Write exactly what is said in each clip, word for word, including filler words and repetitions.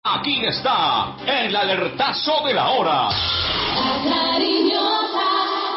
Aquí está el alertazo de la hora. La cariñosa.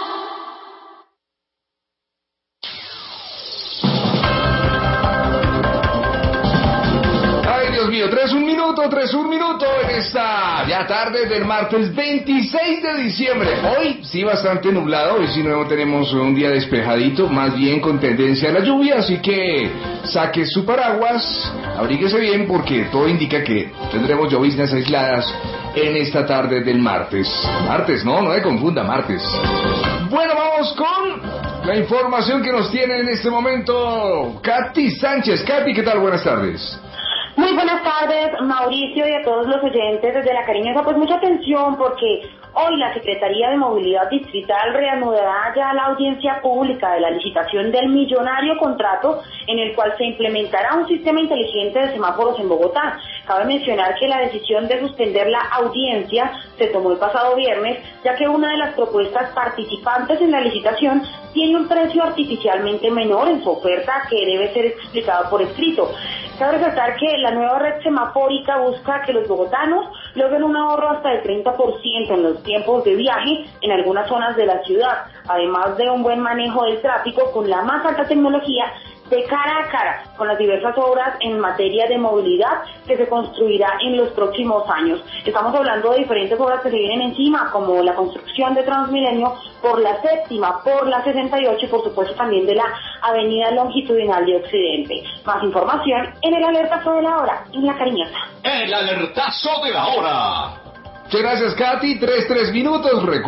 Ay, Dios mío, tres un minuto, tres un minuto en esta ya tarde del martes veintiséis de diciembre. Hoy sí bastante nublado, hoy sí no tenemos un día despejadito, más bien con tendencia a la lluvia, así que saque su paraguas, abríguese bien porque todo indica que tendremos lloviznas aisladas en esta tarde del martes. Martes, no, no me confunda, martes. Bueno, vamos con la información que nos tiene en este momento Katy Sánchez. Katy, ¿qué tal? Buenas tardes. Muy buenas tardes, Mauricio, y a todos los oyentes desde La Cariñosa. Pues mucha atención porque hoy la Secretaría de Movilidad Distrital reanudará ya la audiencia pública de la licitación del millonario contrato en el cual se implementará un sistema inteligente de semáforos en Bogotá. Cabe mencionar que la decisión de suspender la audiencia se tomó el pasado viernes, ya que una de las propuestas participantes en la licitación tiene un precio artificialmente menor en su oferta que debe ser explicado por escrito. Cabe resaltar que la nueva red semafórica busca que los bogotanos logren un ahorro hasta del treinta por ciento en los tiempos de viaje en algunas zonas de la ciudad, además de un buen manejo del tráfico con la más alta tecnología de cara a cara con las diversas obras en materia de movilidad que se construirá en los próximos años. Estamos hablando de diferentes obras que se vienen encima, como la construcción de Transmilenio por la séptima, por la sesenta y ocho y por supuesto también de la avenida longitudinal de Occidente. Más información en el alertazo de la hora, en La Cariñosa. El alertazo de la hora. Muchas gracias, Katy. Tres, tres minutos.